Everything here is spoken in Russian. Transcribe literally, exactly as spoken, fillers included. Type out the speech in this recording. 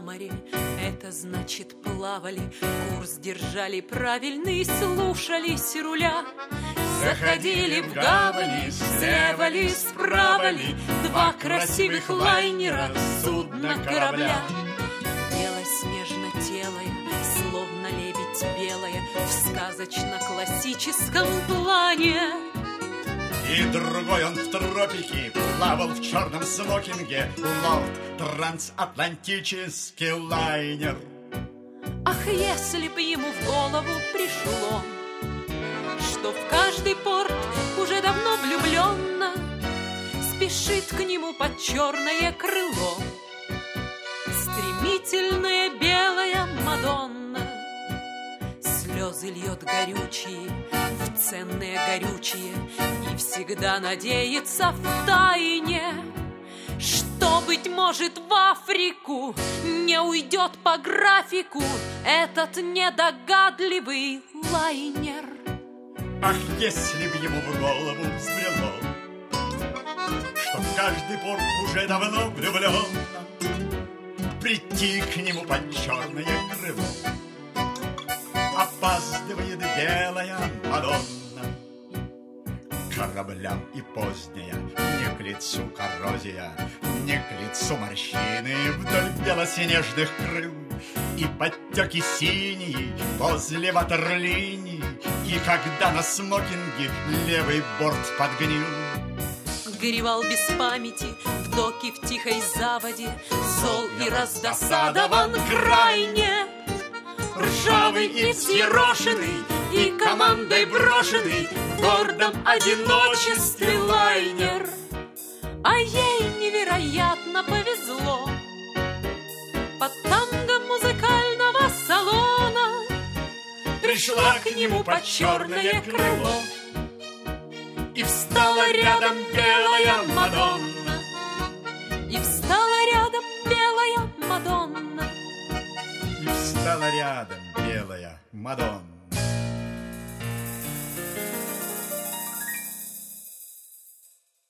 море, это значит плавали, курс держали правильный, слушались руля. Заходили в гавани, слева ли, справа ли, два красивых лайнера, судна корабля. Белоснежно-телая, словно лебедь белая, в сказочно-классическом плане. И другой он в тропике плавал в черном смокинге, лорд трансатлантический лайнер. Ах, если б ему в голову пришло, что в каждый порт уже давно влюбленно спешит к нему под черное крыло стремительная белая Мадонна. Слезы льет горючие в ценные горючие и всегда надеется в тайне, что, быть может, в Африку не уйдет по графику этот недогадливый лайнер. Ах, если б ему в голову взбрело, что в каждый порт уже давно влюбленно прийти к нему под черное крыло. Опаздывает белая Мадонна, кораблям и поздняя, не к лицу коррозия, не к лицу морщины вдоль белоснежных крыл, и подтеки синие возле ватерлинии, и когда на смокинге левый борт подгнил. Горевал без памяти в доке в тихой заводе, зол и раздосадован крайне. Ржавый и взъерошенный, и командой брошенный в гордом одиночестве лайнер. А ей невероятно повезло. Под танго музыкального салона пришла к нему под черное крыло. И встала рядом белая Мадонна, и встала рядом белая Мадонна, и встала рядом белая Мадонна.